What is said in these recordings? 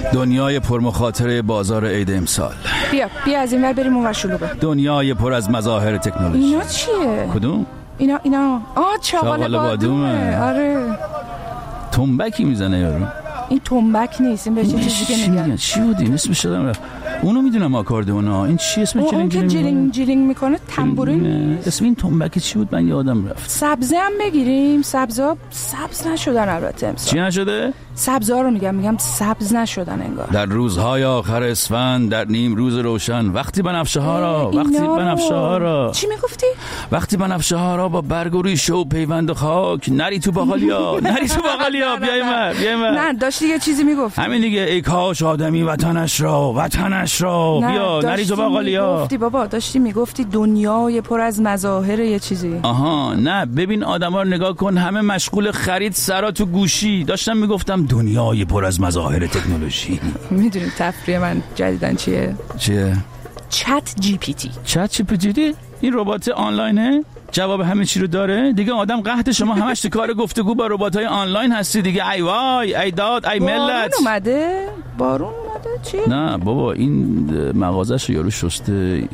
دنیای پرمخاطره بازار عید امسال. بیا از این ور بریم اونور شلوغه. دنیای پر از مظاهر تکنولوژی. اینا چیه؟ کدوم؟ اینا چاقال بادومه. آره تنبکی میزنه یارو. این تنبک نیست، این به چه چیزی میگن؟ چی بود این اسمش شدم رفت. اونو میدونم آکاردئونا. این چی اسمش؟ اون که جلینگ میکنه تنبورین. اسم این تنبک چی بود؟ من یادم رفت. سبزه هم بگیریم. سبزا سبز نشدن البته امسال. چی نشده؟ سبزا رو میگم سبز نشدن انگار. در روزهای آخر اسفند، در نیم روز روشن، وقتی بنفشه ها را چی میگفتی؟ وقتی بنفشه ها را با برگ و ریشه و پیوند و خاک نری تو باقالیا بیای من. نه داشتی یه چیزی میگفتی. همین دیگه، ای کاش آدمی وطنش را بیا نری تو باقالیا. گفتی بابا، داشتی میگفتی دنیای پر از مظاهر یه چیزی. آها نه، ببین آدما رو نگاه کن، همه مشغول خرید سرا تو گوشی. داشتم میگفتم دنیای پر از مظاهر تکنولوژی. میدونی تفریح من جدیدن چیه؟ چت جی پی تی. این ربات آنلاینه، جواب همه چی رو داره دیگه. آدم قحط شما همش تو کار گفتگو با ربات‌های آنلاین هستی دیگه. ای وای، ای داد، ای ملت. بارون اومده چی؟ نه بابا، این مغازه‌شو یارو شسته.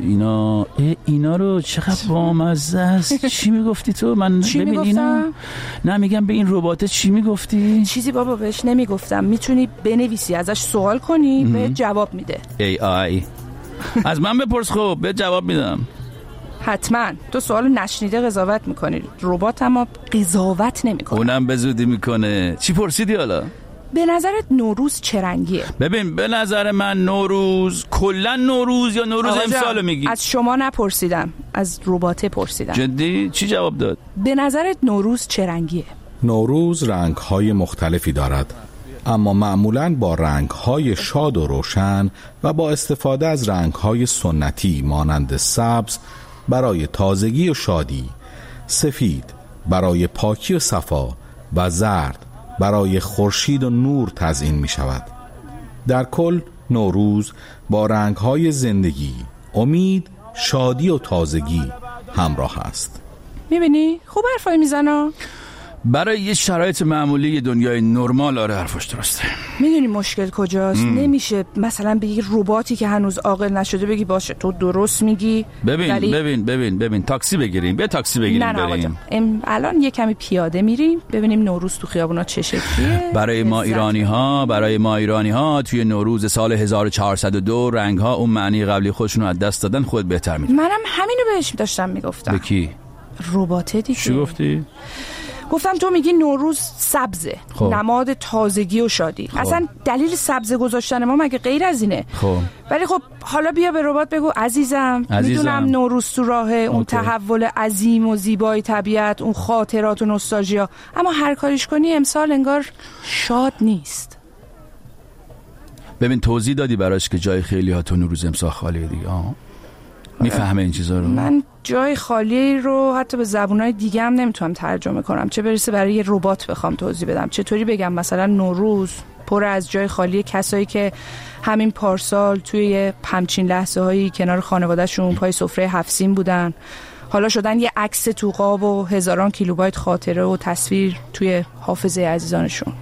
اینا رو چقدر بامزه است. چی میگفتی تو؟ من ببین اینا. نه میگم به این ربات چی میگفتی؟ چیزی بابا بهش نمیگفتم. میتونی بنویسی، ازش سوال کنی، به جواب میده. AI. از من بپرس، خب به جواب میدم. حتما. تو سوال نشنیده قضاوت میکنی، ربات اما قضاوت نمیکنه. اونم به زودی میکنه. چی پرسیدی حالا؟ به نظرت نوروز چه رنگیه؟ ببین به نظر من نوروز کلا نوروز یا نوروز امسالو میگی؟ از شما نپرسیدم، از رباته پرسیدم. جدی؟ چی جواب داد؟ به نظرت نوروز چه رنگیه؟ نوروز رنگ‌های مختلفی دارد، اما معمولاً با رنگ‌های شاد و روشن و با استفاده از رنگ‌های سنتی مانند سبز برای تازگی و شادی، سفید برای پاکی و صفا و زرد برای خورشید و نور تزیین می شود. در کل نوروز با رنگ‌های زندگی، امید، شادی و تازگی همراه است. می‌بینی؟ خوب حرفای میزنه. برای یه شرایط معمولی دنیای نرمال آره حرفش درسته. میدونی مشکل کجاست؟ نمیشه مثلا به یه رباتی که هنوز عاقل نشده بگی باشه تو درست میگی. ببین تاکسی بگیریم. بیا تاکسی بگیریم. نه بریم. الان یه کمی پیاده میریم ببینیم نوروز تو خیابونا چه شکلیه. برای ما ایرانی ها توی نوروز سال 1402 رنگ ها اون معنی قبلی خودشونو از دست دادن. خود بهتر میدونی. منم همینو بهش داشتم میگفتم. به کی؟ رباته دیگه. چی گفتی؟ گفتم تو میگی نوروز سبزه، نماد تازگی و شادی. اصلا دلیل سبز گذاشتن ما مگه غیر از اینه؟ ولی خب حالا بیا به ربات بگو عزیزم. میدونم نوروز تو راهه، اون تحول عظیم و زیبای طبیعت، اون خاطرات و نوستالژیا، اما هر کاریش کنی امسال انگار شاد نیست. ببین توضیح دادی براش که جای خیلی ها تو نوروز امسال خالیه دیگه. میفهمه این چیزا رو؟ من جای خالی رو حتی به زبونای دیگه هم نمیتونم ترجمه کنم، چه برسه برای یه ربات بخوام توضیح بدم. چطوری بگم مثلا نوروز پر از جای خالی کسایی که همین پارسال توی همچین لحظه هایی کنار خانواده‌شون پای سفره 7 سین بودن، حالا شدن یه عکس تو قاب و هزاران کیلوبایت خاطره و تصویر توی حافظه عزیزانشون.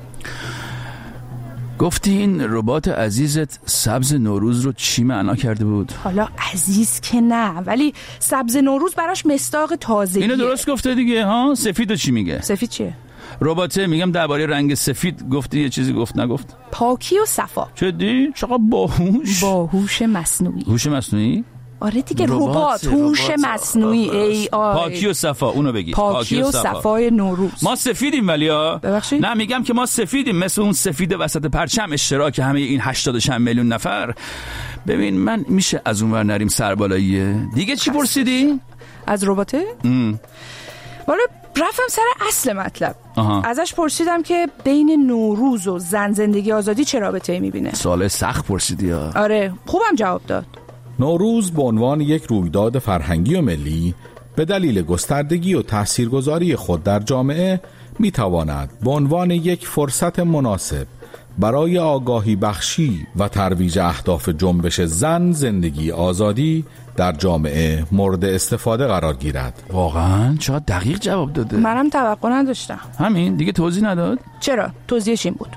گفتی این ربات عزیزت سبز نوروز رو چی معنا کرده بود؟ حالا عزیز که نه، ولی سبز نوروز براش مصداق تازگیه. اینو درست گفته دیگه ها؟ سفیدو چی میگه؟ سفید چیه؟ رباته میگم درباره رنگ سفید گفتی یه چیزی گفت نگفت؟ پاکی و صفا. جدی؟ چقدر باهوش. هوش مصنوعی. هوش مصنوعی؟ آره دیگه، ربات هوش مصنوعی AI. پاکی و صفا، اونو بگی. پاکی و صفای نوروز. ما سفیدیم ولیا. ببخشید؟ نه میگم که ما سفیدیم، مثل اون سفید وسط پرچم اشتراک همه این 80 میلیون نفر. ببین من میشه از اونور نریم سربالاییه دیگه. چی پرسیدی؟ از رباته؟ والا رفتم سر اصل مطلب. ازش پرسیدم که بین نوروز و زن زندگی آزادی چه رابطه‌ای میبینه. سوال سخت پرسیدی ها. آره خوبم جواب داد. نوروز به عنوان یک رویداد فرهنگی و ملی به دلیل گستردگی و تاثیرگذاری خود در جامعه میتواند به عنوان یک فرصت مناسب برای آگاهی بخشی و ترویج اهداف جنبش زن زندگی آزادی در جامعه مورد استفاده قرار گیرد. واقعا چقدر دقیق جواب داده. منم توقع نداشتم. همین دیگه توضیح نداد؟ چرا؟ توضیحش این بود.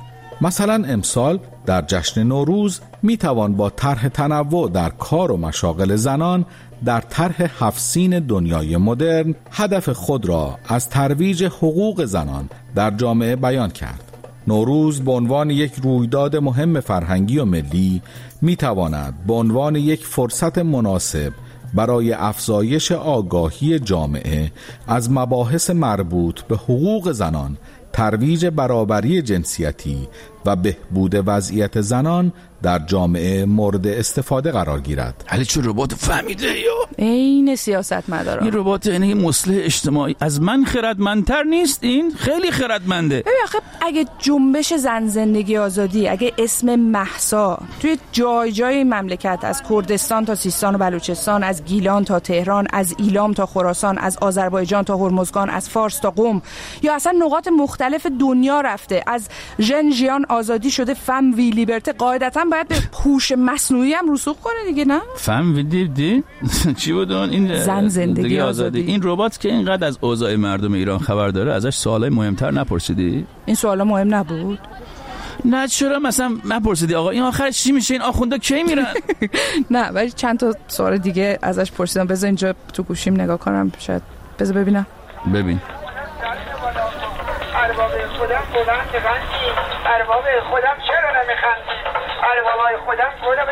مثلا امسال در جشن نوروز میتوان با طرح تنوع در کار و مشاغل زنان در طرح 7 سین دنیای مدرن هدف خود را از ترویج حقوق زنان در جامعه بیان کرد. نوروز به عنوان یک رویداد مهم فرهنگی و ملی میتواند به عنوان یک فرصت مناسب برای افزایش آگاهی جامعه از مباحث مربوط به حقوق زنان، ترویج برابری جنسیتی و بهبود وضعیت زنان در جامعه مورد استفاده قرار گیرد. علی چون ربات فهمیده یا این سیاستمدارا، این ربات یعنی مصلح اجتماعی از من خردمندتر نیست؟ این خیلی خردمنده. ببین آخه اگه جنبش زن زندگی آزادی، اگه اسم مهسا توی جای جای مملکت از کردستان تا سیستان و بلوچستان، از گیلان تا تهران، از ایلام تا خراسان، از آذربایجان تا هرمزگان، از فارس تا قم یا اصلا نقاط مختلف دنیا رفته، از ژن آزادی شده فم وی لیبرته، قاعدتاً باید به هوش مصنوعی هم رسوخ کنه دیگه، نه؟ فم وی دی چی بود این زن زندگی آزادی. این ربات که اینقدر از اوضاع مردم ایران خبر داره، ازش سوالای مهمتر نپرسیدی؟ این سوالا مهم نبود؟ نه چرا مثلا نپرسیدی آقا این آخرش چی میشه، این آخوندا کی میرن؟ نه ولی چند تا سوال دیگه ازش پرسیدم. بذار اینجا تو گوشیم نگاه کنم، شاید بذار ببینم. ببین ارباب خودم بلند بخندی، ارباب خودم چرا نمیخندی، اربابای خودم خودم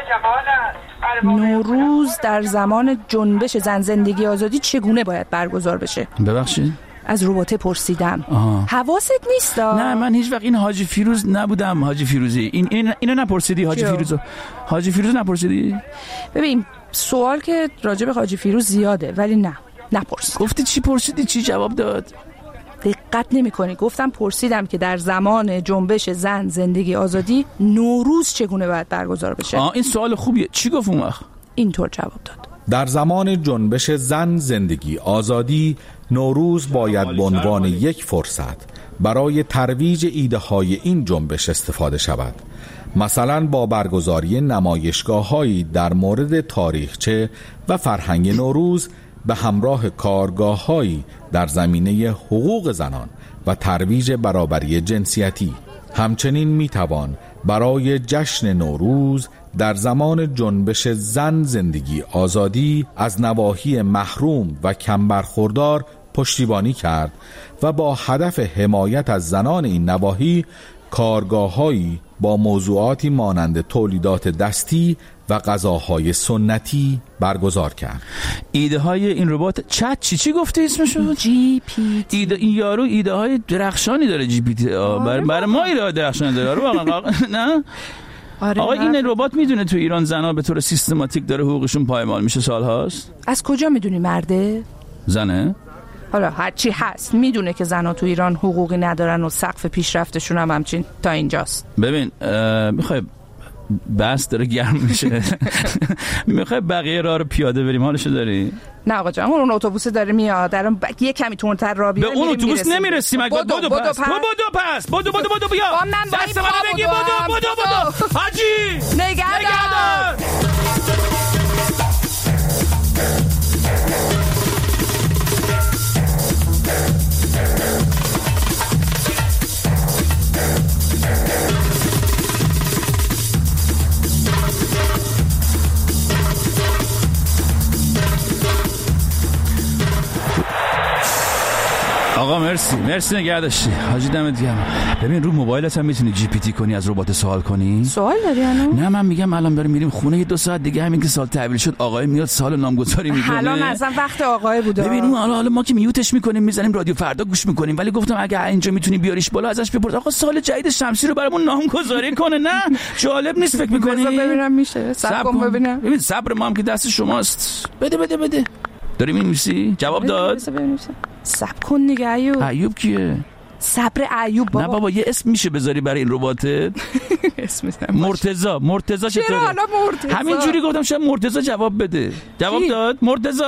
جمالن. نوروز در زمان جنبش زن زندگی آزادی چگونه باید برگزار بشه؟ ببخشید از رباته پرسیدم. حواست نیستا؟ نه من هیچ وقت این حاجی فیروز نبودم. حاجی فیروزی اینو نپرسیدی؟ حاجی فیروز نپرسیدی؟ ببین سوال که راجع به حاجی فیروز زیاده ولی نه نپرسید. گفتی چی پرسیدی چی جواب داد؟ دقت نمی‌کنی. گفتم پرسیدم که در زمان جنبش زن زندگی آزادی نوروز چگونه باید برگزار بشه. این سوال خوبیه. چی گفت اون وقت؟ اینطور جواب داد. در زمان جنبش زن زندگی آزادی نوروز باید به عنوان یک فرصت برای ترویج ایده‌های این جنبش استفاده شود. مثلا با برگزاری نمایشگاه‌هایی در مورد تاریخچه و فرهنگ نوروز به همراه کارگاه‌هایی در زمینه حقوق زنان و ترویج برابری جنسیتی. همچنین میتوان برای جشن نوروز در زمان جنبش زن زندگی آزادی از نواحی محروم و کم برخوردار پشتیبانی کرد و با هدف حمایت از زنان این نواحی کارگاه‌هایی با موضوعاتی مانند تولیدات دستی و غذاهای سنتی برگزار کرد. ایده های این ربات چی گفتی اسمشو؟ جی پی تی. این یارو ایده های درخشانی داره. جی پی تی برای ما ایده درخشانی داره. نه آقا این ربات میدونه تو ایران زنها به طور سیستماتیک داره حقوقشون پایمال میشه سالهاست؟ از کجا میدونی مرده؟ زنه؟ حالا هرچی هست میدونه که زنها تو ایران حقوقی ندارن و سقف پیشرفتشون هم همچین تا اینجاست. ببین میخوای بس داره گرم میشه میخوای بقیه راه رو پیاده بریم حالشو داری؟ نه آقا جان اون اتوبوس داره میاد الان یه کمی تونتر راه بیاریم. به اون اتوبوس نمیرسیم. بدو بیا بس من بگی بدو حاجی نگهدار. آقا مرسی نگه داشتی حاجی دمت گرم. ببین رو موبایلت هم میتونی جی پی تی کنی از ربات سوال کنی. سوال داری الان؟ نه من میگم الان بریم میریم خونه یه 2 ساعت دیگه همین که سال تحویل شد آقای میاد سال نامگذاری میکنه. الان اصلا وقت آقای بوده. ببین اون حالا ما که میوتش میکنیم میزنیم رادیو فردا گوش میکنیم ولی گفتم اگه اینجا میتونی بیاریش بالا ازش بپرس آقا سال جدید شمسی رو برامون نامگذاری کنه. نه جالب نیست فکر میکنی؟ ببینم میشه صبر ببینم. ببین صبر ما هم که دست شماست. بده داری می‌نویسی؟ جواب داد؟ صبر کن دیگه ایوب کیه؟ صبر ایوب بابا. نه بابا یه اسم میشه بذاری برای این رباتت؟ اسم مرتضی چطوره؟ چرا حالا مرتضی؟ همین جوری گفتم شاید مرتضی جواب بده. جواب داد؟ مرتضی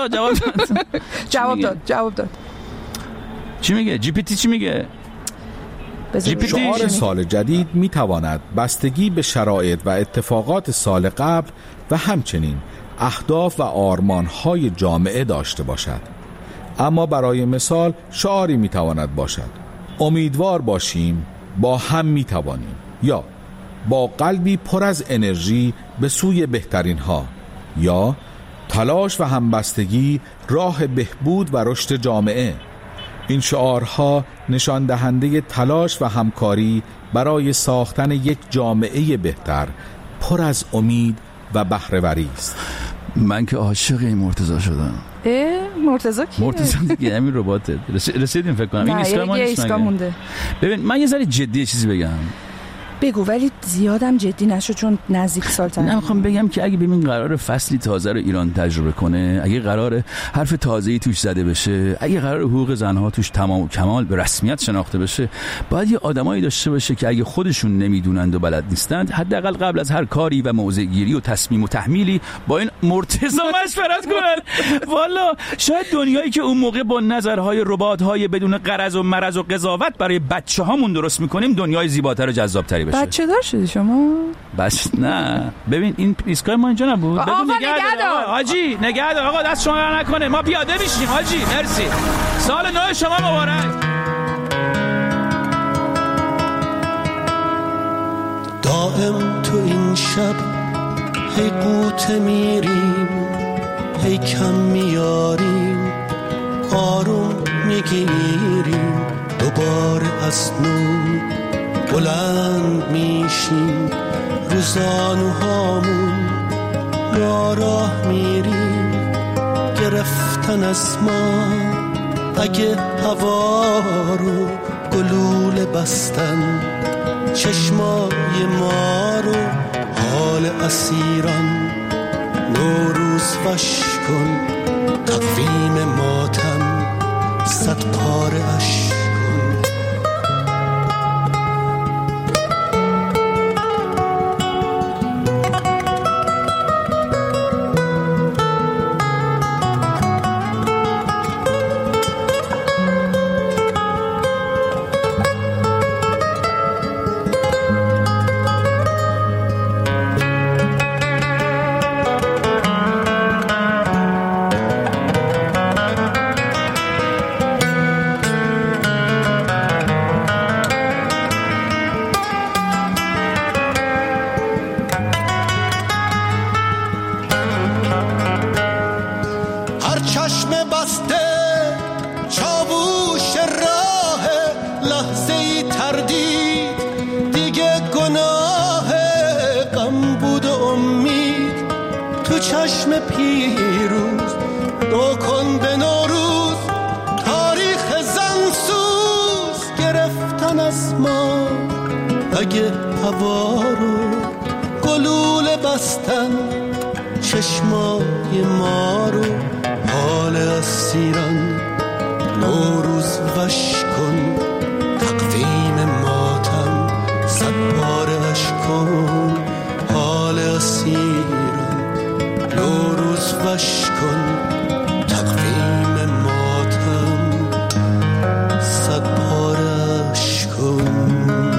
جواب داد. چی میگه؟ جی پی تی چی میگه؟ شعار سال جدید میتواند بستگی به شرایط و اتفاقات سال قبل و همچنین اهداف و آرمان‌های جامعه داشته باشد. اما برای مثال شعاری میتواند باشد امیدوار باشیم با هم میتوانیم، یا با قلبی پر از انرژی به سوی بهترین ها، یا تلاش و همبستگی راه بهبود و رشد جامعه. این شعارها نشان دهنده تلاش و همکاری برای ساختن یک جامعه بهتر پر از امید و بهره‌وری است. من که عاشق این مرتضی شدم. مرتضی کیه؟ مرتضی دیگه همین رباته. رسیدیم فکر کنم. این ایستگاه مونده. ببین من یه ذره جدی چیزی بگم. بگو، ولی زیادم جدی نشو چون نزدیک سال تر. نمیخوام بگم که اگه ببین قرار فصلی تازه رو ایران تجربه کنه، اگه قرار حرف تازه‌ای توش زده بشه، اگه قرار حقوق زنها توش تمام و کمال به رسمیت شناخته بشه، باید یه آدمایی داشته باشه که اگه خودشون نمیدونند و بلد نیستند، حداقل قبل از هر کاری و موضع گیری و تصمیم و تحمیلی با این مرتضی مشورت کنن. والا شاید دنیایی که اون موقع با نظرهای ربات‌های بدون غرض و مرض و قضاوت برای بچه‌هامون درست می‌کنیم، دنیای زیباتر و جذاب‌تری بشه. بچه دار شدی شما؟ بس نه، ببین این ایستگاه ما اینجا نبود. آقا نگهدار حاجی نگهدار. آقا دست شما رو نکنه، ما پیاده میشیم حاجی. مرسی، سال نو شما مبارک. دائم تو این شب هی قوطه میریم، هی کم میاریم، آروم میگیریم، دوباره از نو بلند میشیم، روزانوهامون راه میریم، گرفتن از ما اگه هوا رو گلوله بستن، چشمای ما رو حال اسیران، نوروز وش کن تقویم ماتم، 100 پاره اش چشم پیروز دو کن به نوروز، تاریخ زنسوز گرفتن از ما اگه هوا رو گلوله بستن، چشمای ما رو حال اسیران، نوروز وش کن تقویم ماتم، 100 پاره اش کن حال اسیران، نوروز وش کن تقویم ماتم، 100 پاره اش کن.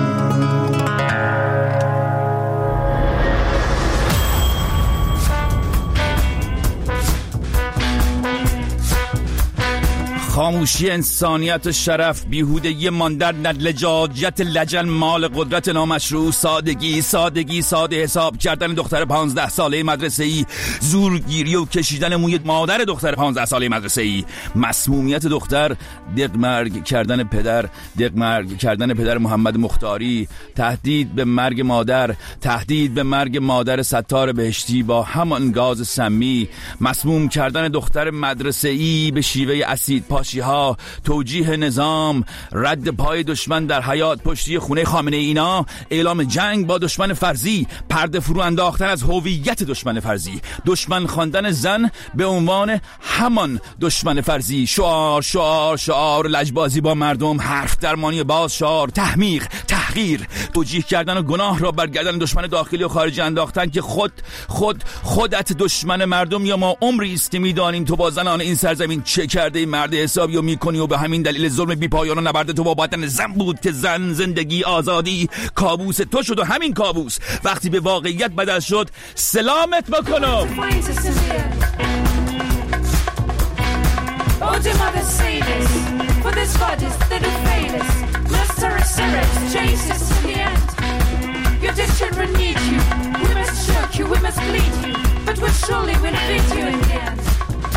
خاموشی انسانیت و شرف، بیهودگی ماندن در لجاجت لجن، مال قدرت نامشروع، سادگی ساده حساب کردن دختر 15 ساله مدرسه‌ای، زورگیری و کشیدن موی مادر دختر 15 ساله مدرسه‌ای، مسمومیت دختر، دقمرگ کردن پدر محمد مختاری، تهدید به مرگ مادر ستار بهشتی با همان گاز سمی، مسموم کردن دختر مدرسه‌ای به شیوه اسید ها، توجیه نظام، رد پای دشمن در حیات پشتی خونه خامنه اینا، اعلام جنگ با دشمن فرضی، پرده فرو انداختن از هویت دشمن فرضی، دشمن خواندن زن به عنوان همان دشمن فرضی، شعار لجبازی با مردم، حرف درمانی باز شعار، تحقیر، توجیه کردن و گناه را بر گردن دشمن داخلی و خارجی انداختن که خودت دشمن مردم یا ما عمری است که میدانیم تو با زنان این سرزمین چه کرده مرد حسابی رو میکنی و به همین دلیل ظلم بی پایان و نبرد تو با بدن زن بود که زن، زندگی، آزادی کابوس تو شد و همین کابوس وقتی به واقعیت بدل شد سلامت بکنم. Your dear children need you. We must choke you, we must bleed you, but we surely will beat you in the end.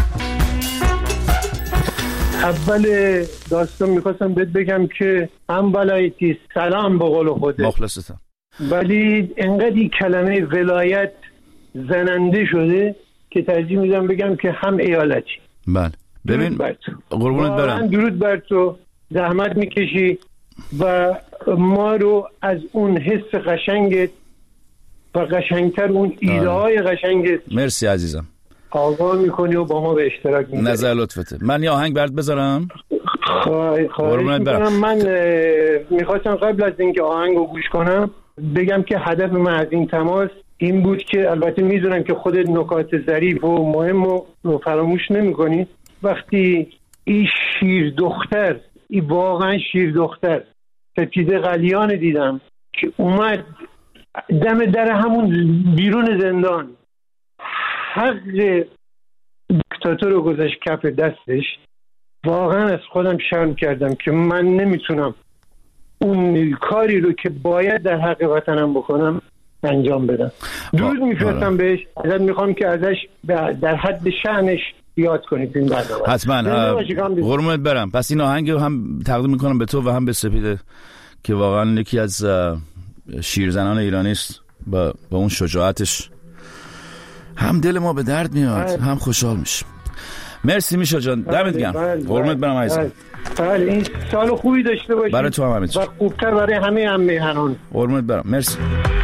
اول داستان میخواستم بهت بگم که هم ولایتی سلام به قول خودت مخلصتم، ولی انقدر این کلمه ولایت زننده شده که ترجیح میدم بگم که هم ایالتی. بله ببین قربونت برم، درود بر تو، زحمت میکشی و ما رو از اون حس قشنگت و قشنگتر اون ایده های قشنگت مرسی عزیزم آگاه میکنی و با ما به اشتراک میذاری. نظر لطفته. من یه آهنگ برات بذارم. خواهش میکنم. من میخواستم قبل از اینکه آهنگ رو گوش کنم بگم که هدف من از این تماس این بود که البته میدونم که خودت نکات ظریف و مهم رو فراموش نمیکنی. وقتی این شیر دختر، این واقعا شیر دختر سپیده قلیان دیدم که اومد دم در همون بیرون زندان حق دیکتاتور رو گذاشت کف دستش، واقعا از خودم شرم کردم که من نمیتونم اون کاری رو که باید در حق وطنم بکنم انجام بدم. درود میفرستم بهش، ازت میخوام که ازش در حد شأنش یاد کنید این برنامه. حتما قربونت برم. پس این آهنگ رو هم تقدیم میکنم به تو و هم به سپیده که واقعا یکی از شیرزنان ایرانی است. با اون شجاعتش هم دل ما به درد میاد هم خوشحال میشه. مرسی میشا جان، دمت گرم. قربونت برم عزیزم. بله این سال خوبی داشته باشید برای تو هم همین و خوبتر برای همه هم میهنان. قربونت برم. مرسی.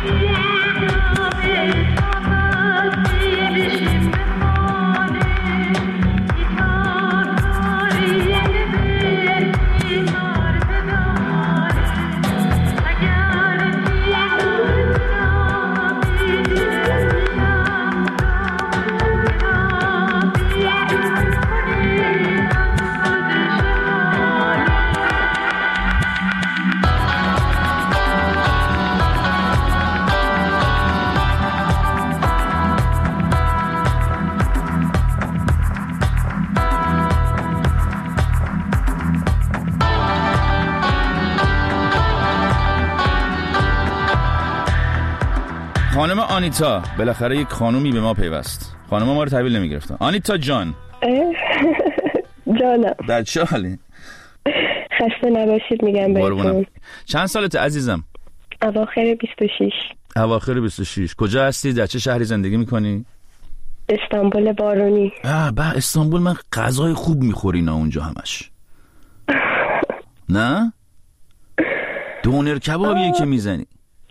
خانم آنیتا، بالاخره یک خانومی به ما پیوست. خانم ما رو تحویل نمیگرفتن. آنیتا جان. جانم. در چه حالی؟ خسته نباشید میگم بهتون. چند سالته عزیزم؟ اواخر 26. اواخر 26. کجا هستی؟ در چه شهری زندگی میکنی؟ استانبول بارونی. استانبول من غذای خوب میخوری نه اونجا همش. نه؟ دونر کبابیه که میزنی.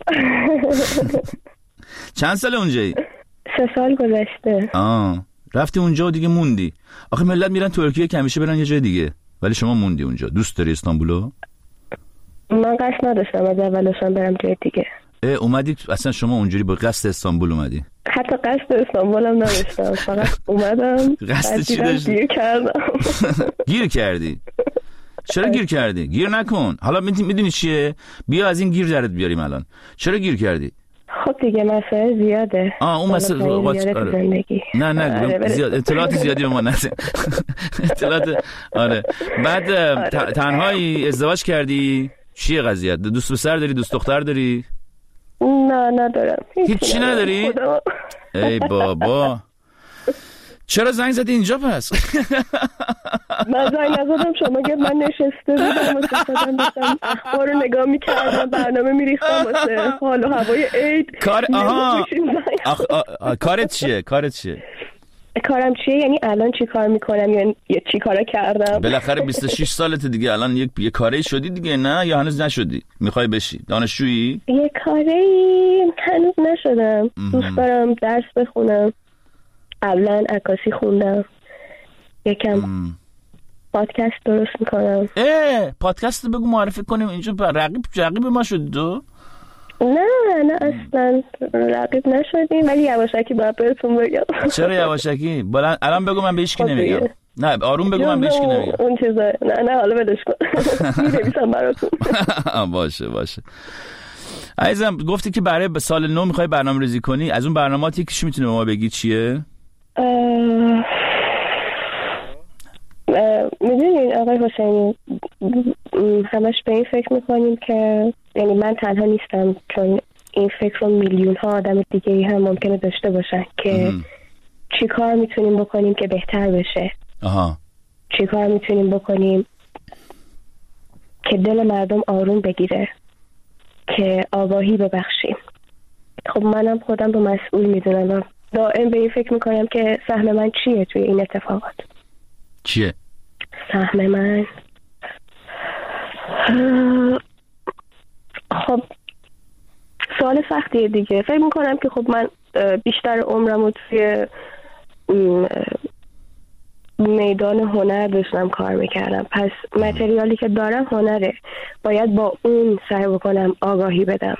چند سال اونجایی؟ 3 سال گذشته. رفتی اونجا و دیگه موندی. آخه ملت میرن ترکیه که همیشه برن یه جای دیگه، ولی شما موندی اونجا. دوست داری استانبولو؟ من قصد نداشتم از اولشان برم جای دیگه. اومدی اصلا شما اونجوری با قصد استانبول اومدی؟ حتی قصد استانبولم نداشتم، فقط اومدم. قصد چی داشتی؟ گیر کردم. گیر کردی؟ چرا گیر کردی؟ گیر نکن. حالا میدونی چیه؟ بیا از این گیر درت بیاریم الان. چرا گیر کردی؟ خب دیگه مسئله زیاده. اون مسئله زندگی. نه زیاد اطلاعات زیادی به ما نده. اطلاعات بعد تنهایی ازدواج کردی؟ چیه قضیه؟ دوست پسر داری؟ دوست دختر داری؟ نه ندارم. هیچی نداری؟ ای بابا چرا زنگ زدی اینجا پس؟ من زنگ نزدم، شما گفت من نشسته بودم و داشتم اخبار رو نگاه میکردم، برنامه میریختم واسه حال و هوای عید. کارت چیه؟ کارم چیه؟ یعنی الان چی کار میکنم یا چی کارا کردم؟ بالاخره 26 سالته دیگه، الان یه کاری شدی دیگه، نه یا هنوز نشدی؟ میخوای بشی دانشجویی؟ یه کاری هنوز نشدم. دوست دارم درس بخونم. قبلا عکاسی خوندم، یکم پادکست درست میکنم. پادکست بگو معرفی کنیم اینجا. رقیب ما شدی تو؟ نه اصلا رقیب نشدیم، ولی یواشکی باید بهتون بگم. چرا یواشکی؟ الان بگو من به هیچ کی نمیگم. نه آروم بگو من به هیچ کی نمیگم. اون چیزا نه حالا بدش کن. می‌نویسم براتون. باشه. عزیزم گفتی که برای سال نو میخوای برنامه‌ریزی کنی. از اون برنامه‌ات یکیش میتونی به ما بگی چیه؟ میدونین آقای حسینی، همش به این فکر میکنیم که یعنی من تنها نیستم، چون این فکر رو میلیون ها آدم دیگه ای هم ممکنه داشته باشن که چی کار میتونیم بکنیم که بهتر بشه. چی کار میتونیم بکنیم که دل مردم آروم بگیره، که آگاهی ببخشیم. خب منم خودم رو مسئول میدونم و دائم به این فکر میکنم که سهم من چیه توی این اتفاقات. چیه؟ سهم من خب سوال سختیه دیگه. فکر میکنم که خب من بیشتر عمرم رو توی میدان هنر داشتم کار میکردم، پس متریالی که دارم هنره، باید با اون سعی بکنم آگاهی بدم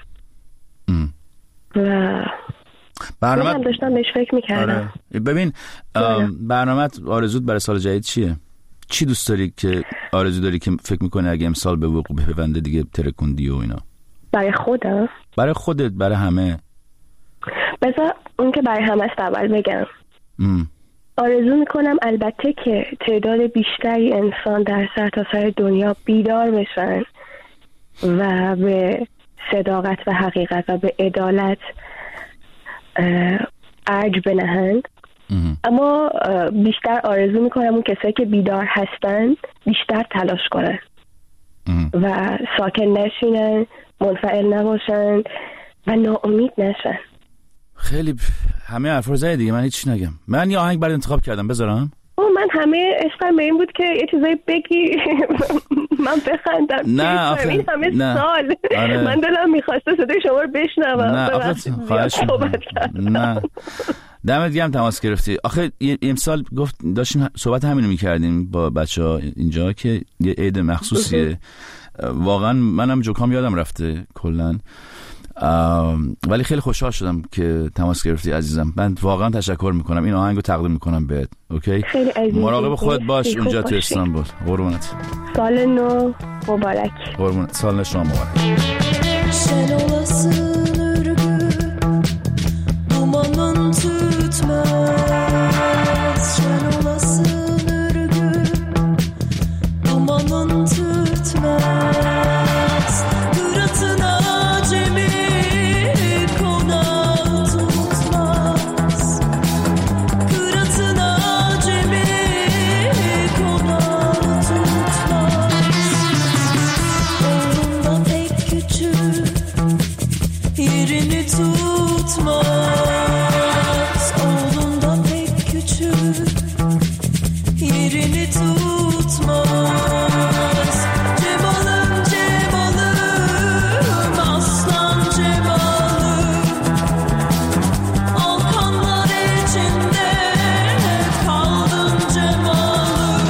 و برنامه داشتم بهش فکر میکردم. ببین برنامه آرزوت برای سال جدید چیه؟ چی دوست داری که آرزو داری که فکر میکنه اگه امسال به وقوع بپیونده دیگه ترکوندی و اینا؟ برای خودم؟ برای خودت، برای همه. بذار اون که برای همه است اول بگم. آرزو میکنم البته که تعداد بیشتری انسان در سرتاسر دنیا بیدار بشن و به صداقت و حقیقت و به عدالت ارج بنهند، اما بیشتر آرزو میکنم اون کسایی که بیدار هستن بیشتر تلاش کنن و ساکن نشینن، منفعل نباشن و ناامید نشن. خیلی همه حرف رو زدی دیگه، من هیچ نگم. من یه آهنگ برات انتخاب کردم، بذارم؟ من همه عشقم به این بود که یه چیزایی بگی من بخندم. نه آخه این همه سال من دلم میخواسته صدای شما رو بشنوم. نه آخه خواهش نه دمت گرم تماس گرفتی. آخه امسال گفت داشتیم صحبت همینو میکردیم با بچه‌ها اینجا که یه عید مخصوصیه. واقعا منم جوکام یادم رفته کلا، ولی خیلی خوشحال شدم که تماس گرفتی عزیزم. من واقعا تشکر میکنم. این آهنگو تقدیم میکنم بهت. اوکی؟ خیلی عزیزی. مراقب خودت باش اونجا تو استانبول. قربونت. سال نو مبارک. قربونت. سال نو شما مبارک. Dumanın tütmez, şen olasın örgü. Dumanın tütmez, Fırat'ın acemi konağı tutmaz. Fırat'ın acemi konağı tutmaz. Oğlum da pek küçük, yerini tutmaz. Oğlum da pek küçük, yerini tutmaz. Cemal'ım Cemal'ım, aslan Cemal'ım, Alkanlar içinde kaldım Cemal'ım.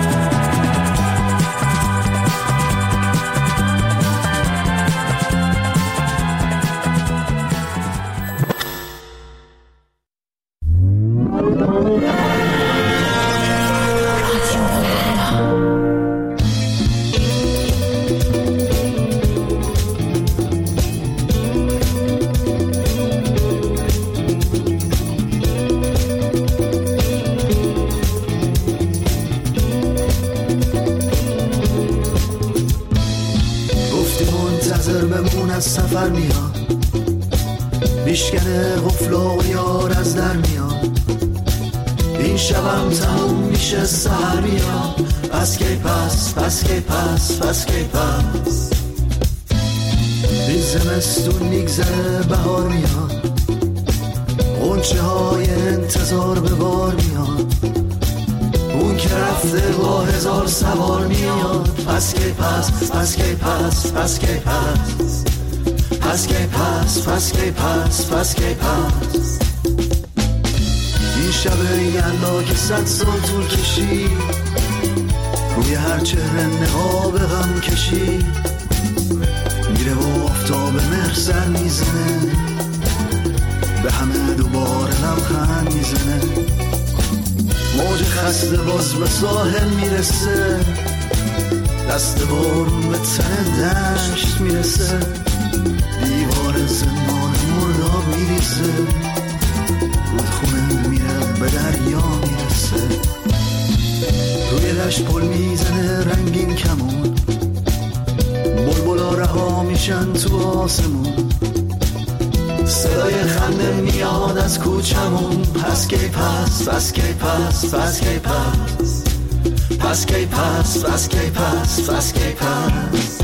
گفتی منتظر بمون از سفر میاد، بیشکنه غفلا و یار از در میاد. این شبم تموم میشه سهر میاد. پس کی پس، پس کی پس، پس کی پس. این زمستون میگذره بهار میاد، غنچه های انتظار به بار میاد. اون که رفته با هزار سوار میاد. پس کی پس، پس کی پس، پس کی پس. پس کی پس، پس کی پس، پس کی پس. این شب یلدا که 100 سال طول کشید، روی هر چهره نقاب غم کشید. میره و آفتاب مهر سر میزنه، به همه دوباره لبخند میزنه. موج خسته باز به ساحل میرسه، دست بارون به تن دشت میرسه. دیوار زندان مرداب میریزه، رودخونه میره به دریا میرسه. روی دشت پل میزنه رنگین کمون، بلبلا رها میشن تو آسمون. میاد از کوچمون پس کی پس پس کی پس پس کی پس پس کی پس پس کی پس پس کی پس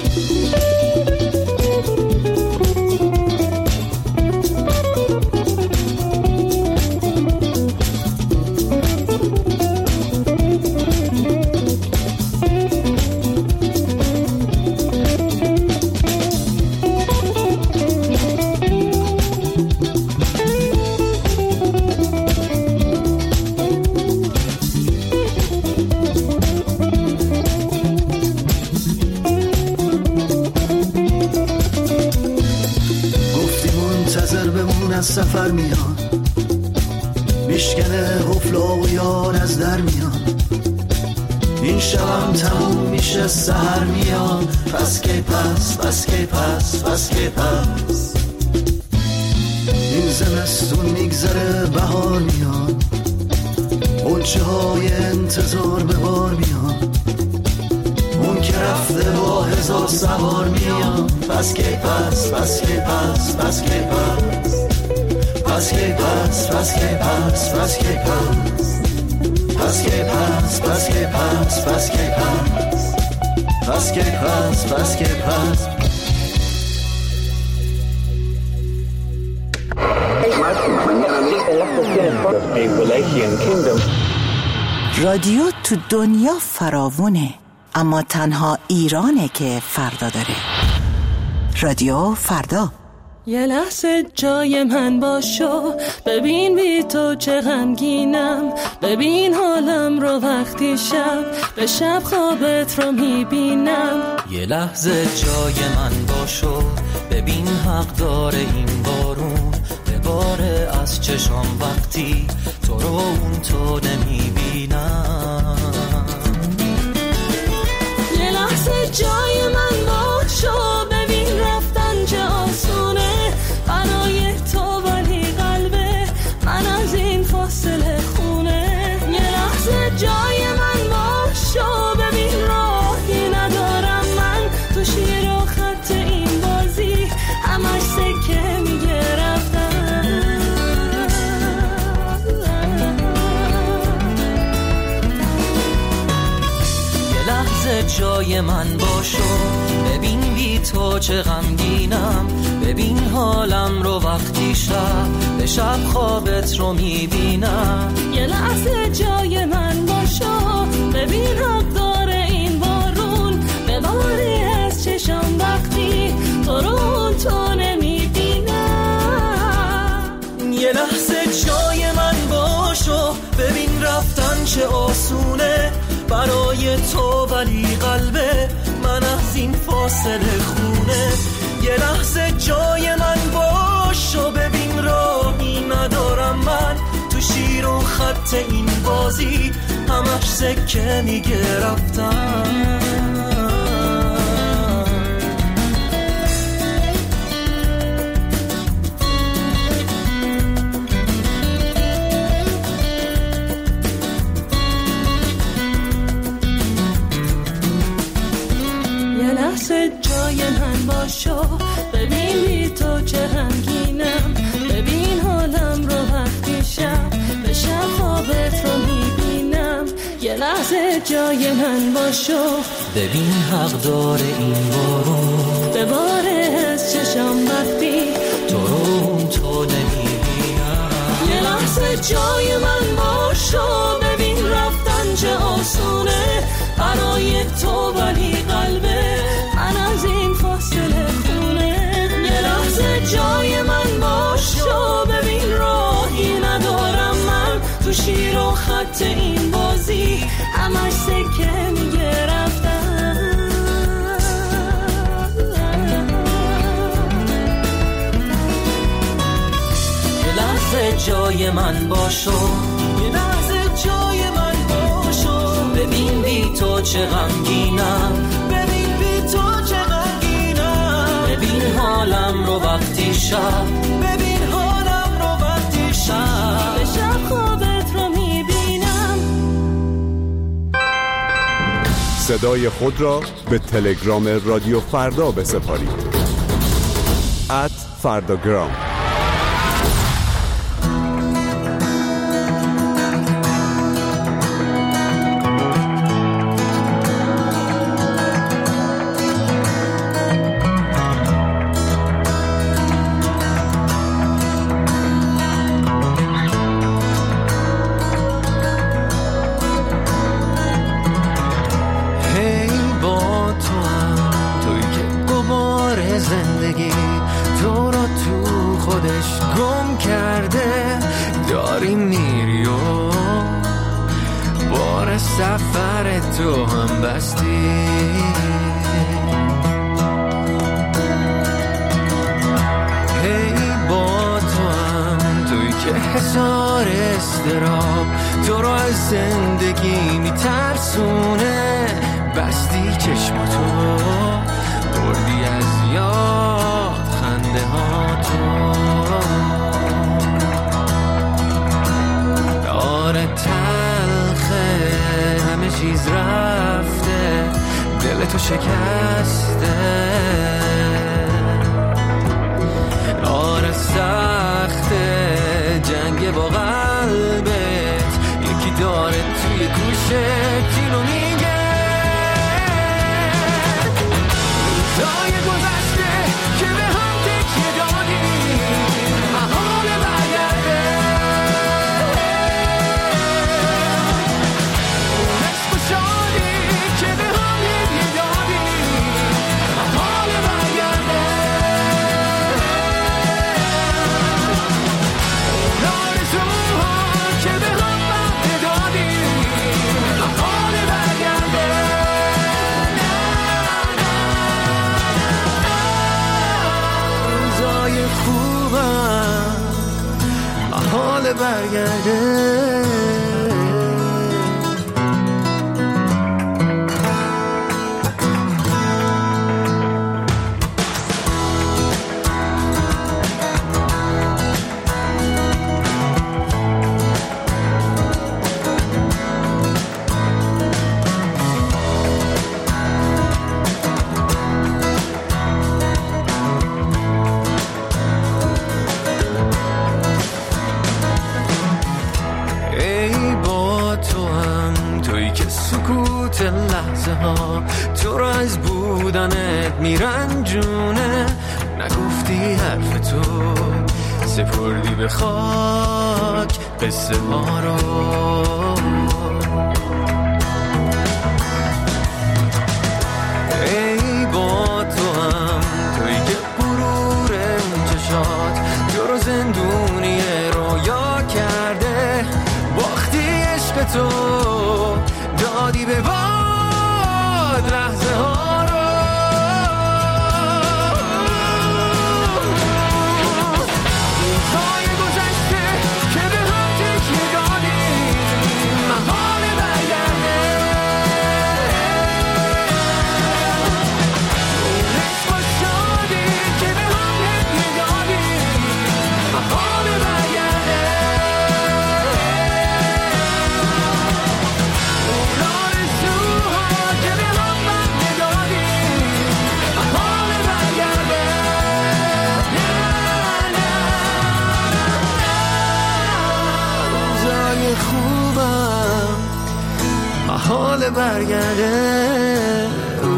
سفر میاد میشکنه حفلا و یار از در میاد این شبم تموم میشه سحر میاد پس کی پس پس کی پس پس کی پس این زمستون میگذره بهار میاد غنچه های انتظار به بار میاد اون که رفته با هزار سوار میاد پس کی پس پس کی پس پس کی پس پس کی پس پس کی پس پس کی پس پس کی پس پس کی پس پس کی پس پس کی پس پس کی پس رادیو تو دنیا فراوونه اما تنها ایرانه که فردا داره. رادیو فردا. یه لحظه جای من باشو ببین بی تو چه غمگینم ببین حالم رو وقتی شب به شب خوابت رو میبینم یه لحظه جای من باشو ببین حق داره این بارون بباره از چشام وقتی تو رو اون تو نمیبینم یه لحظه جای من باشو ببین رفتن چه آسونه برای تو ولی قلبه من از این فاصله خونه یه لحظه جای من باشو ببین راهی ندارم من تو شیر و خط این بازی همش سکه میگه رفتن یه لحظه جای من باشو ببین بی تو چه غمگینم ببین حالم رو وقتی شب به شب خوابت رو میبینم یه لحظه جای من باشو ببین حق داره این بارون بباری از چشم وقتی تو رو تو نمیبینم یه لحظه جای من باشو ببین رفتن چه آسونه برای تو ولی قلبه من از این فاصله خونه یه لحظه جای من باشو ببین راهی ندارم من تو شیر و خط این بازی همش سکه میگه رفتم جای من باشو ببین بی تو چه غمگینم ببین حالم رو وقتی شب به شب خوابت رو میبینم یه لحظه جای من باشو ببین حق داره این بارون بباره از چشم وقتی تو رو تو نمیبینم یه لحظه جای من باشو ببین رفتن چه آسونه برای تو ولی قلبه من از این فاصله خونه یه لحظه جای من باشو ببین راهی ندارم من تو شیر و خط این بازی همش سکه میگه رفتن یه لحظه جای من باشو یه لحظه جای من باشو ببین بی تو چه غمگینم ببین بی تو چه غمگینم ببین حالم رو وقتی شب ببین حالم رو وقتی شب به شب خوابت رو میبینم صدای خود را به تلگرام رادیو فردا بسپارید @فرداگرام سفر تو هم بستی. هی با تو هم توی که هزار استراب تو رو از زندگی میترسونه. بستی چشماتو بردی از یاد خنده ها تو. داره تلخه همه چیز رفته دل تو شکسته. داره سخته جنگ با قلبت یکی داره توی گوشت اینو میگه. روزای گذشته که به هم تکیه دادیم محال برگرده. اون عشق و شادی که به هم هدیه دادیم محال برگرده. اون آرزوها که به هم وعده دادیم محال برگرده. روزای خوبم محال برگرده. سکوت لحظه ها تو را از بودنت میرنجونه. نگفتی حرف تو سپردی به خاک قصه ها رو. ای با تو هم توی که غرور اون چشات تو رو زندونی رویا کرده. باختی عشق تو دادی به باد لحظه ها رو. روزهای گذشته که به هم تکیه دادیم محال برگرده. اون عشق و شادی که به هم هدیه دادیم محال برگرده. حال برگرده.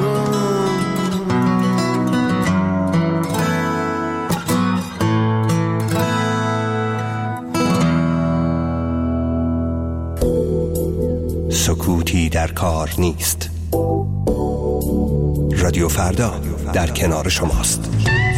سکوتی در کار نیست. رادیو فردا در کنار شماست.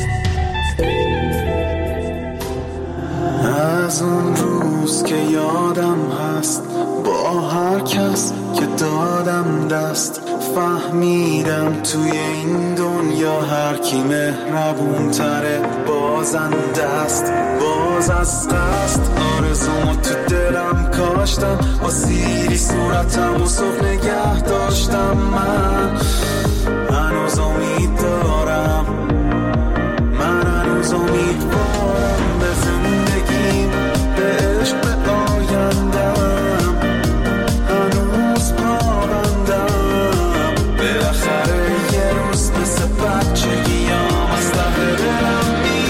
از اون روز که یادم هست با هر کس که دادم دست فهمیدم توی این دنیا هر کی مهربون تره بازنده است. باز از قصد آرزومو تو دلم کاشتم با سیری صورتم و صبح نگه داشتم. من هنوز امید دارم، من هنوز امیدوارم به زندگیم، به عشق، به آیندم. هنوز پابندم بالاخره یه روز مثل بچگیام از ته دلم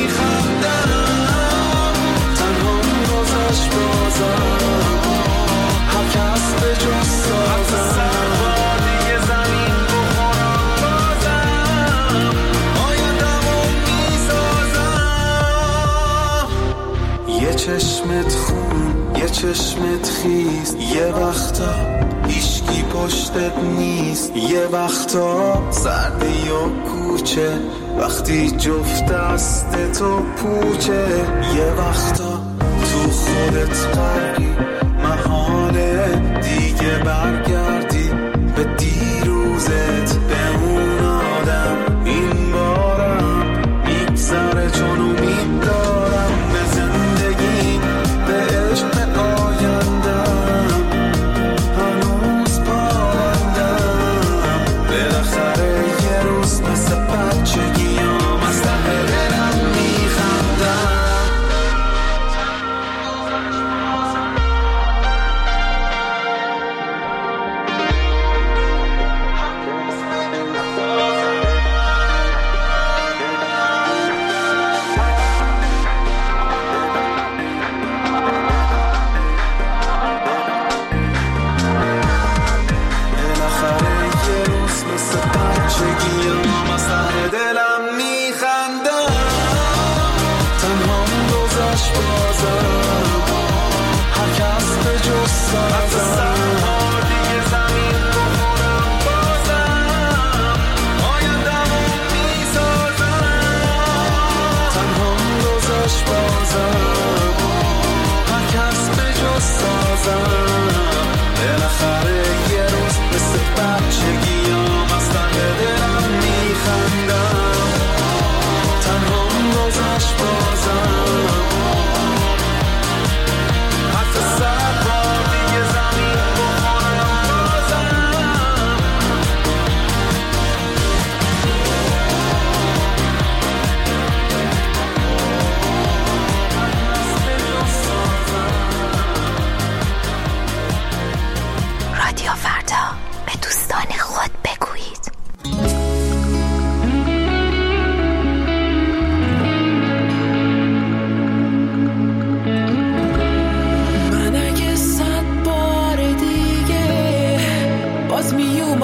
میخندم. تنها گذشت بازم هر کس به جز سازم سربادی زمین بخورم بازم آیندمو میسازم. یه چشمت خون، یه چشمت خیز، یه وقتا هیچکی پشتت نیست، یه وقتا سردی و کوچه وقتی جفت دست تو پوچه، یه وقتا تو خودت غرقی محاله دیگه برگرد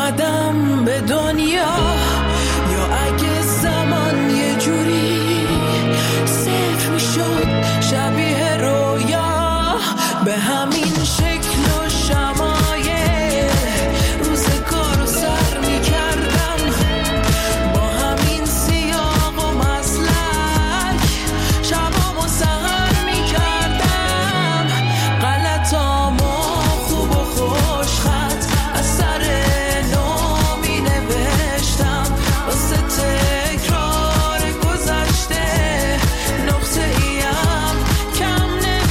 اومدم به دنیا، یا اگه زمان یه جوری صفر میشد شبیه رویا، به همین شکل و شمایه روزگار رو سر میکردم، با همین سیاق و مسلک شبامو سهر میکردم، غلطامو خوب و خوش خط از سر نو می نوشتم، واسه تکرار گذشته نقطه ایم کم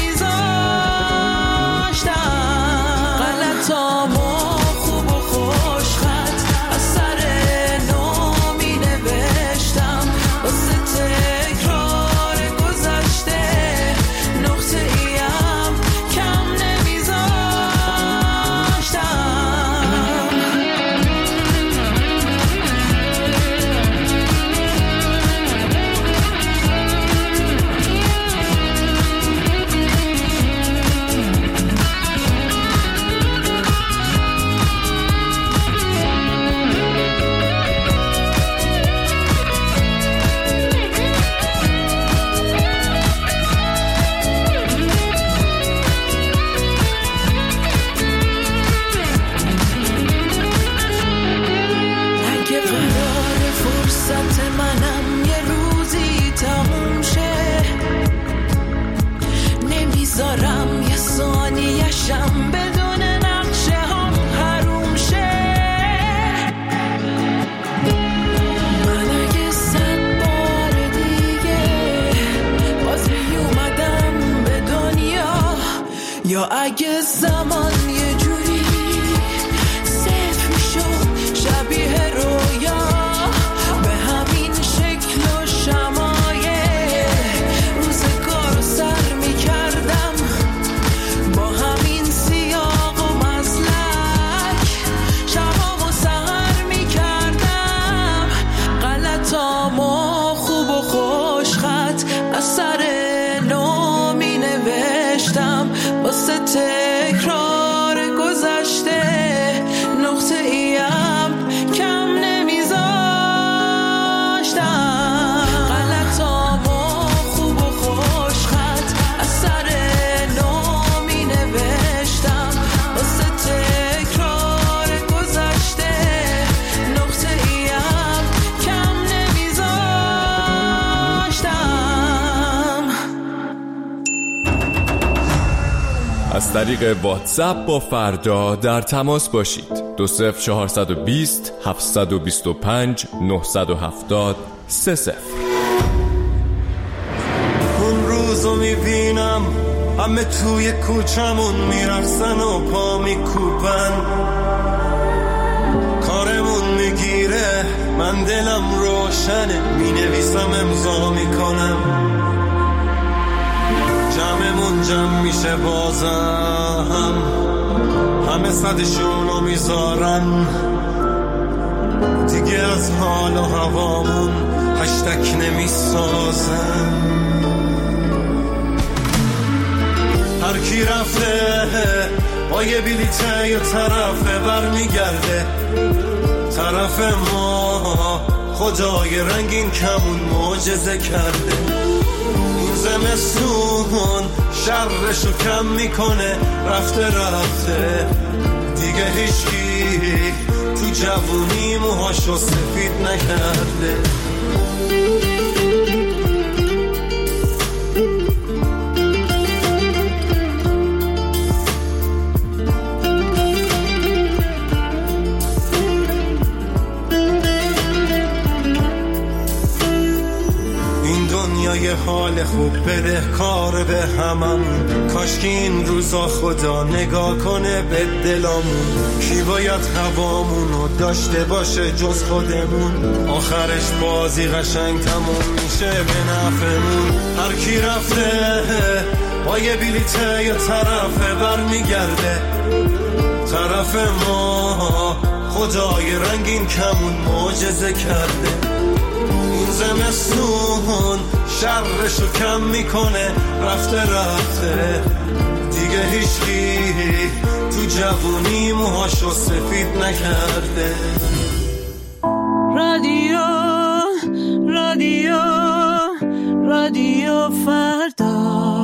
نمیذاشتم، غلطامو خوب و خوش خط از سر نو می نوشتم، واسه تکرار گذشته نقطه ایم کم نمیذاشتم. اگه قرار فرصت منم یه روزی تموم شه، نمیذارم یه ثانیه‌شم بدون نقشه هم حروم شه، من اگه 100 بار دیگه باز میومدم به دنیا، یا اگه زمان یه جوری صفر میشد شبیه رویا، به همین شکل و شمایه روزگار رو سر میکردم، با همین سیاق و مسلک شبامو سهر میکردم، غلطامو خوب و خوش خط از سر نو می نوشتم، واسه تکرار گذشته نقطه ایم کم نمیذاشتم، غلطامو خوب و خوش خط از سر نو می نوشتم، واسه تکرار گذشته نقطه ایم کم نمیذاشتم. از طریق واتساپ با فردا در تماس باشید. 20420 725 970 30. اون روزو میبینم همه توی کوچمون میرقصن و پا میکوبن، کارمون میگیره من دلم روشنه، مینویسم امضا میکنم، جمعمون جمع میشه بازم، همه صدشونو میذارن، دیگه از حال و هوامون هشتک نمیسازن، هر کی رفته با یه بلیته یه طرفه برمیگرده، طرف ما خدای رنگین کمون معجزه کرده، این زمستون شرشو کم میکنه، رفته دیگه هیچکی تو جوونی موهاشو سفید نکرده. یه حال خوب بده کار به هممون، کاش که این روزا خدا نگاه کنه به دلامون، کی باید هوامونو داشته باشه جز خودمون، آخرش بازی قشنگ تموم میشه به نفعمون، هر کی رفته با یه بلیته یه طرفه برمیگرده، طرف ما خدای رنگین کمون معجزه کرده، این زمستون شرشو کم میکنه، رفته دیگه هیچ هیچکی تو جوونی موهاشو سفید نکرده. رادیو رادیو رادیو فردا.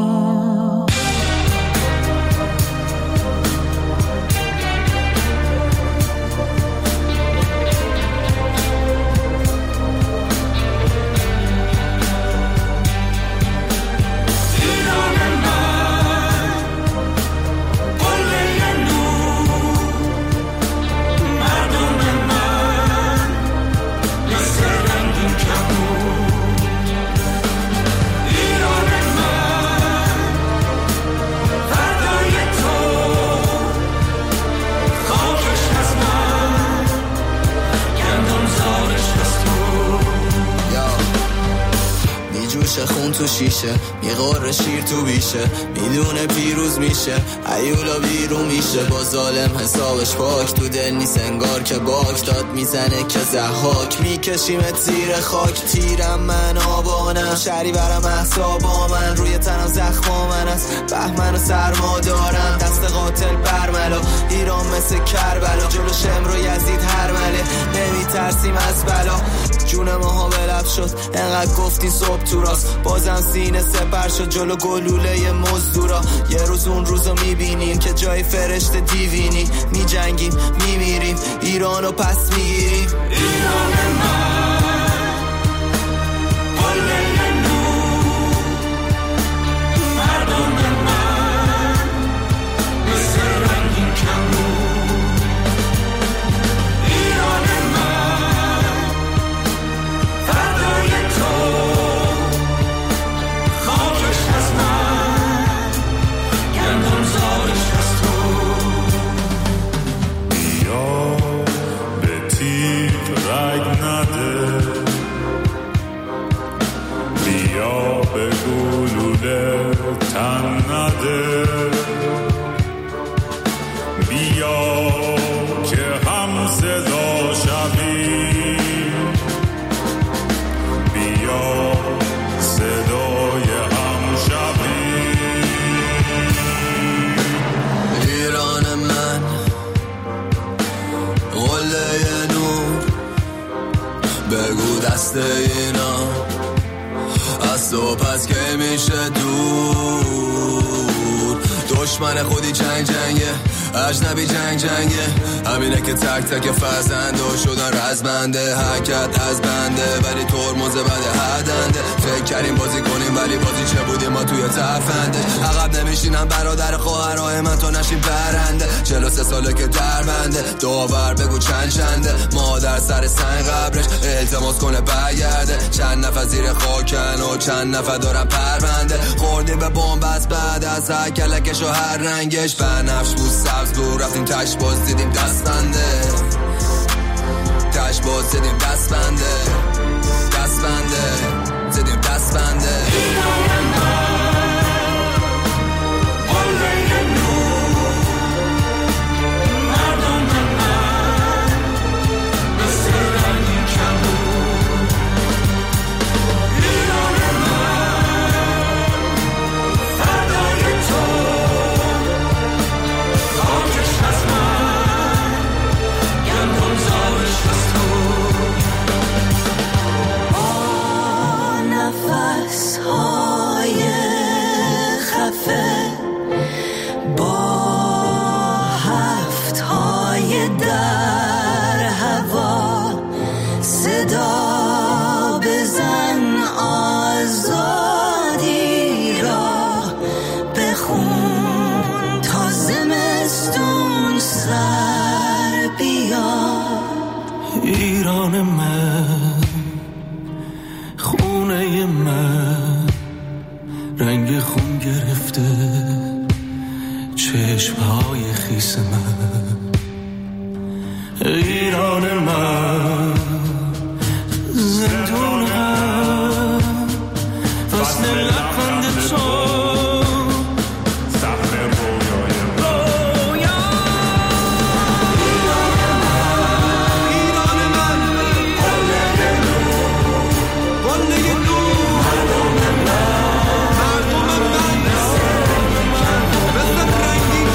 خون تو شیشه میغوره شیر تو بیشه میدونه پیروز میشه ایولا بیرون میشه با ظالم حسابش پاک تو دل نیست انگار که باک داد میزنه که زحاک میکشیمت زیر خاک تیرم من آبانم شری برم احسابا من روی تنم زخما من است بهمن و سرما دارم دست قاتل برملا ایران مثل کربلا جلو شمر و یزید هرمله نمیترسیم از بلا جون ماها بلب شد انقدر گفتی صبح تو راست بازم سینه سپر شد جلو گلوله مزدورا یه روز اون روزو میبینیم که جای فرشته دیوینی میجنگیم میمیریم ایرانو پس میگیریم ایران من قله نور مردم من مثل رنگین کمون ایران من فردای تو خاکش از من گندم زارش از تو بیا به تیغ رگ نده بیا به گلوله تن نده بیا که هم صدا شوی بیا صدای هم شوی ایران من قله نور بگو دست اینا از تو پس که میشه دور دشمن خودی جنگ جنگه اجنبی جنگ جنگه همینه که تک تک فرزنده شدن رزمنده حرکت از بنده ولی ترمز بده هدنده فکر کردیم بازی کنیم ولی بازی چه بودیم ما توی تفنده عقب نمیشینم برادر خواهرای من تو نشیم برنده 43 ساله که در بنده داور بگو چنده مادر سر سنگ قبرش التماس کنه برگرده چند نفر زیر خاکن و چند نفر دارن پرونده خوردیم به بمب از بعد از هر کلکش و هر رنگش بنفش بود سبز بود رفتیم تش باز دیدیم دست بنده تش باز دیدیم دست بنده دست بنده دیدیم دست بنده ایران من خونه من رنگ خون گرفته چشمهای خیس من ایران من زندونم وصل لبخند تو Rangin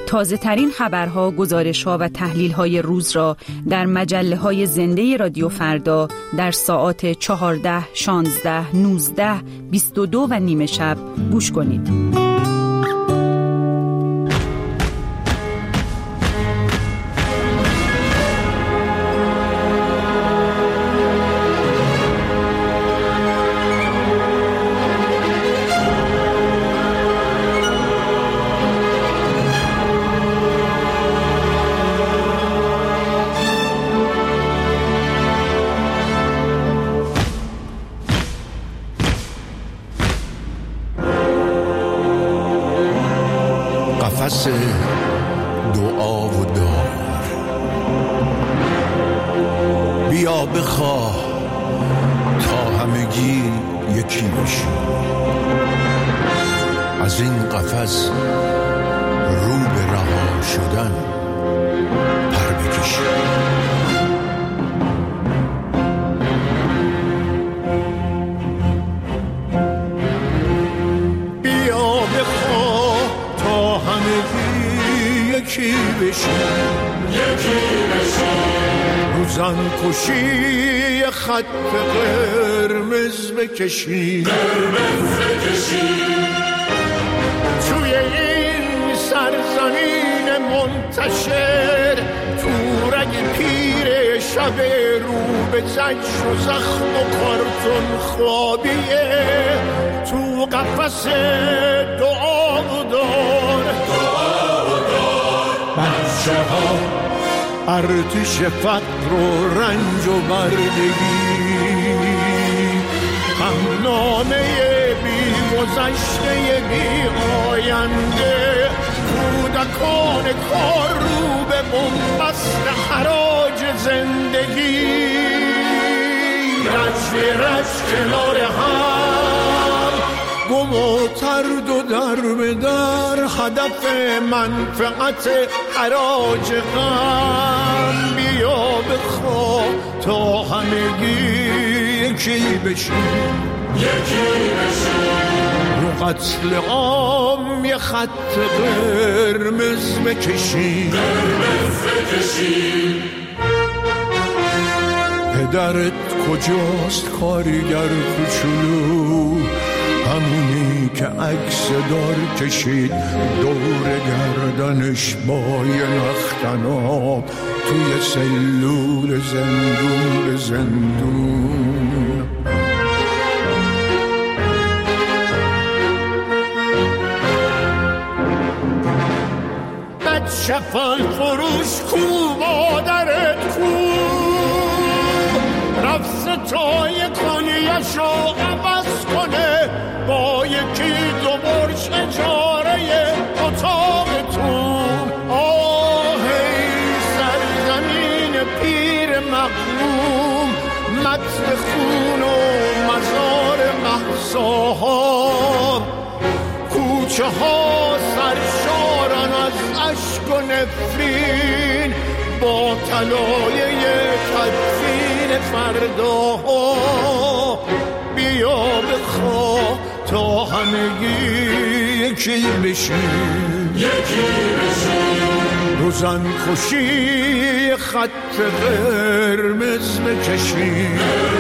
تازه ترین خبرها، گزارش‌ها و تحلیل‌های روز را در مجله‌های زنده رادیو فردا در ساعات 14، 16، 19، 22 و نیم شب گوش کنید. قفس دعا و دار، بیا بخواه تا همگی یکی بشیم، از این قفس رو به رها شدن پر بکشیم. یکی بشیم، روزن کشی خط قرمز بکشیم، توی این سرزمین منتشر، تو رگ پیر شب رو به زجر و زخم و کارتون خوابیه، تو قفس دعا و دار، بچه ها ارتش فقر و رنج و بردگی، هم نامه بی گذشته بی آینده، کودکان کار رو به بنبست حراج زندگی، رج به رج کنار هم، گم و ترد و در به در، هدف منفعت حراج غم، بیا بخواه تا همگی یکی بشیم، رو قتل عام یه خط قرمز بکشیم، پدرت کجاست کارگر کوچولو، همونی که عکس دار کشید دور گردنش با یه نختناب، توی سلول زندون به زندون. بچه فال فروش کو، مادرت کو، رفت ستای کنیشو عوض کنه، با یکی دو برج اجاره اتاقتون. آه ای سرزمین پیر مغموم، متن خون و مزار مهساها، کوچه ها سرشارن از اشک و نفرین، با طلایه تدفین فرداها، بیا بخواه تا همگی یکی بشیم، روزن کشی خط قرمز بکشیم،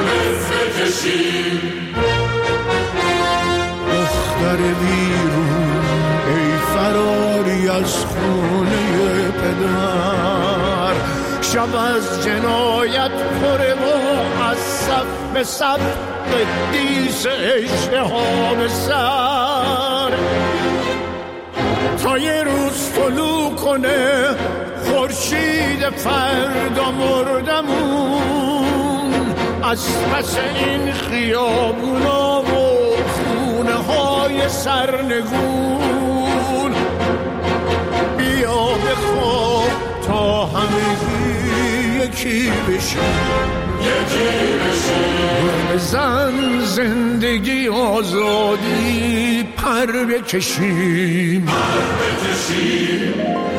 دختر بیرون ای فراری از خونه پدر، شب از جنایت پره و از صف به صف، قدیس اشتها به سر، تا یه روز طلوع کنه خورشید فردا مردمون، از پس این خیابونا و خونه های سرنگون، بیا بخواه تا همگی یکی بشیم، بزن زندگی آزادی پر بکشیم.